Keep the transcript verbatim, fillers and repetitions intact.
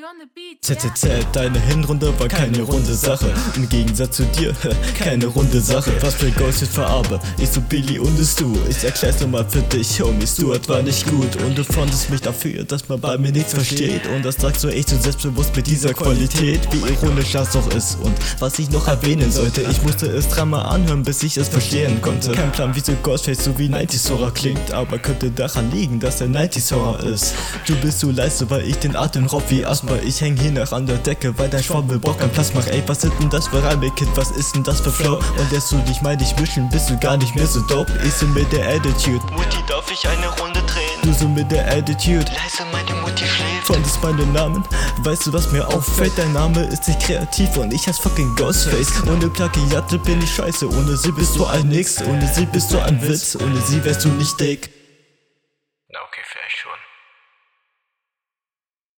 Z Z Z, deine Hinrunde war keine runde Sache. Im Gegensatz zu dir, keine runde Sache. Was für Ghost jetzt verarbe, ich so Billy und es du. Ich erklär's nochmal für dich, Homie, Stuart war nicht gut. Und du fandest mich dafür, dass man bei mir nichts versteht. Und das sagst du echt so selbstbewusst mit dieser Qualität. Wie ironisch das doch ist. Und was ich noch erwähnen sollte, ich musste es dreimal anhören, bis ich es verstehen konnte. Kein Plan, wieso Ghostface so wie neunziger Horror klingt, aber könnte daran liegen, dass er neunziger Horror ist. Du bist so leise, weil ich den Atem raub wie Asthma. Ich häng hier nach an der Decke, weil dein Schwabbel braucht keinen Platz. Mach ey, was ist denn das für Reime, Kid, was ist denn das für Flow? Und lässt du dich mal dich mischen, bist du gar nicht mehr so dope. Ich so mit der Attitude, Mutti, darf ich eine Runde drehen? du so mit der Attitude, Leise, meine Mutti schläft. fandest meinen Namen, weißt du was mir auffällt? Dein Name ist nicht kreativ und ich heiß fucking Ghostface. Ohne Plagiate bin ich scheiße, ohne sie bist du ein Nix. Ohne sie bist du ein Witz, ohne sie wärst du nicht dick. Na okay, vielleicht schon.